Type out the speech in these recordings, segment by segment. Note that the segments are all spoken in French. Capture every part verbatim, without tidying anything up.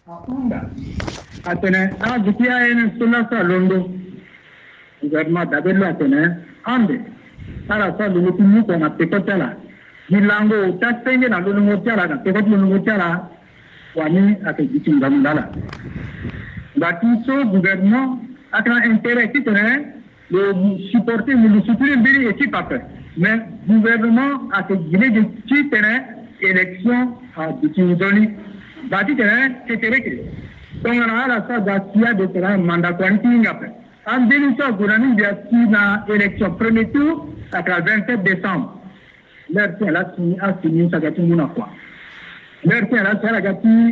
Atene, ah, je suis à une seule Londo. Gouvernement d'Abel Atene, Ande, à la fois de l'opinion qu'on a pécoté là. Gilango, Tassenge, dans le Motiala, dans le Motiala, Wani, à ce qui est là. Bâtisseur, gouvernement, à un intérêt qui tenait, le supporter, le soutenir, et qui pas fait. Mais gouvernement, à ce qui tenait, élection, à ce qui donne, bâti tenait, c'était réglé. Donc, on a la fois d'Asia de terrain, mandat quantique après. En deux mille sept, gouvernement, il y a une élection, premier tour, à la vingt-sept décembre. L'heure qui a signé, a signé, ça a été une fois. L'heure qui a signé, ça a été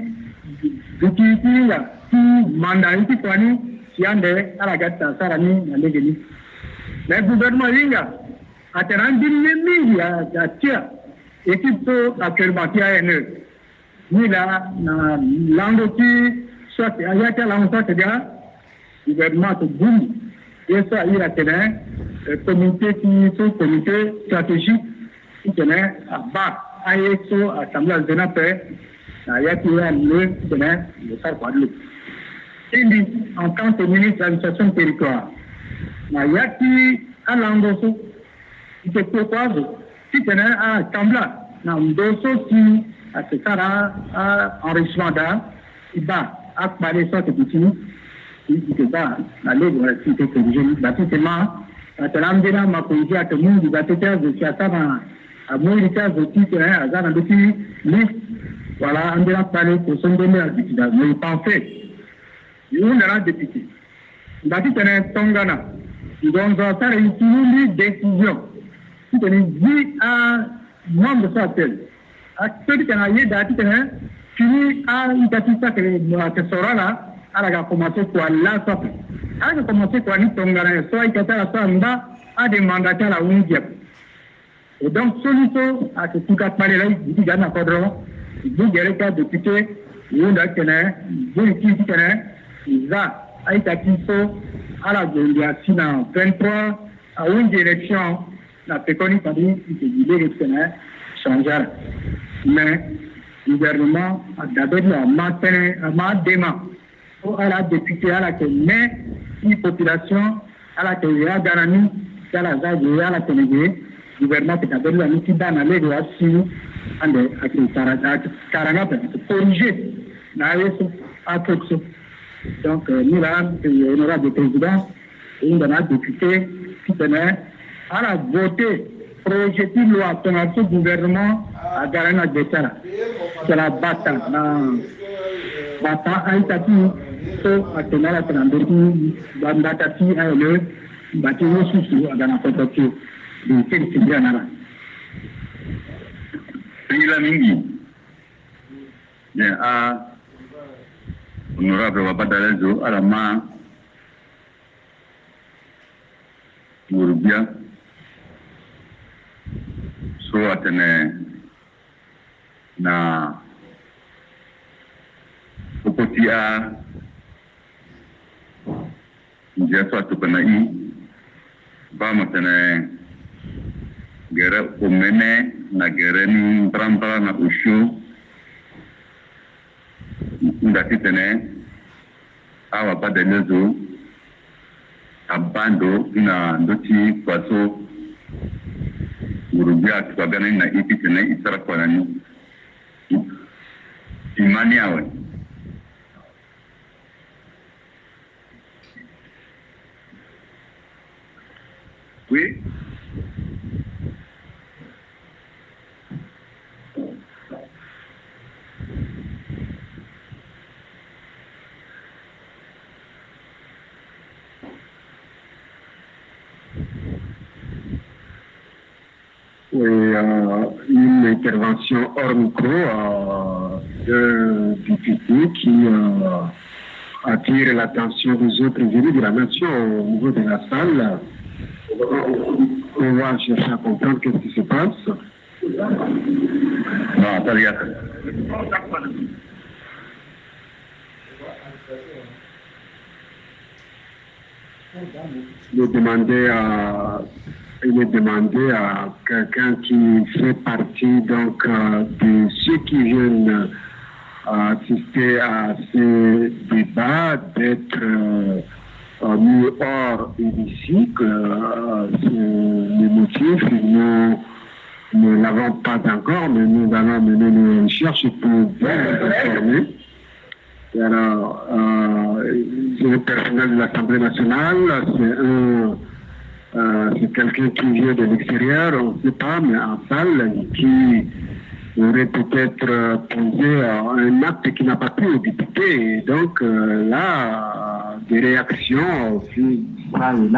une fois. Qui mandat qui kwani qui ande ala gatta sarani ande geni le gouvernement yinga aterandi nemi ya tia équipe actuellement qui a une ni là na langue qui soit ayata langue ça c'est-à-dire gouvernement de boum et ça il a tenu comité qui sont comité stratégique qui tenait à bas A E S O assemblée de la paix ayati le tenait le ça quoi le en tant que ministre de l'administration territoire, na yaki à l'angoso, qui te propose, qui tenait à Kambla, na ndoso qui à ce cara à enrichissement d'art, il va à parler ça que tu il te va aller dans la cité que je bâtiment, à Talamdina, ma politique à tout le monde, il va te faire de ça à Moïka, de titre, à Zana, depuis liste, voilà, on va parler pour son donner à l'hôpital, mais il pensait. On a député. Bati tene tongana. Donc, ça a une décision. Si tu dis à membre de sa telle, à ceux qui ont eu dati tene, fini à une petite sac que sera là, à la commencer quoi là, ça fait. À la commencer quoi ni tongana, soit il y a la samba, à des mandataires à Ouindia. Et donc, solution à ce tout cas parler là, il dit qu'il y a un cadre, vous direz qu'un député, vous avez tene, vous qui tene, Isa a été acquis à la Gondiasi en vingt-trois à une direction, la péconie a dit que l'élection changer. Mais le gouvernement a d'abord la matin, à déma, à la députée, à la que met une population, à la que il y a Garani, à la Zage, à la Ténégé, le gouvernement a d'abord la mission dans la loi de la Sinu, à la Karana, pour corriger la à Toxo. Donc, euh, nous, là, l'honorable président, et une de nos députés qui tenait à la voter, projet de loi pour notre gouvernement à Garana de Tara. C'est la bataille. La bataille a été à tenir à Tanandori, la bataille a eu le bâtiment sous à Garana Kotoki, de Kélisibranara. Pengila mingi. Ah. Honorable Wabadalezo Alama Murubia so atene na Okotia njia so atukana i ba matene gere omene na gere ni tramba na ushu ndati tene awa badelezo abando ina ndoti kwaso urubia tukagana na ipi tene isara kwa nani imani awe oui. Et, euh, une intervention hors micro euh, d'un député qui euh, attire l'attention des autres élus de la nation au niveau de la salle. On va chercher à comprendre qu'est-ce qui se passe. Non, pas bien. Il est demandé à, il est demandé à quelqu'un qui fait partie donc euh, de ceux qui viennent assister à ces débats, d'être euh, mis hors hémicycle. Euh, les motifs, nous ne l'avons pas encore, mais nous allons mener nos recherches pour vous informer. Alors, euh, le personnel de l'Assemblée nationale, c'est un, euh, c'est quelqu'un qui vient de l'extérieur, on ne sait pas, mais en salle, qui aurait peut-être posé un acte qui n'a pas pu aux députés. Et donc, euh, là, des réactions aussi, ça et là.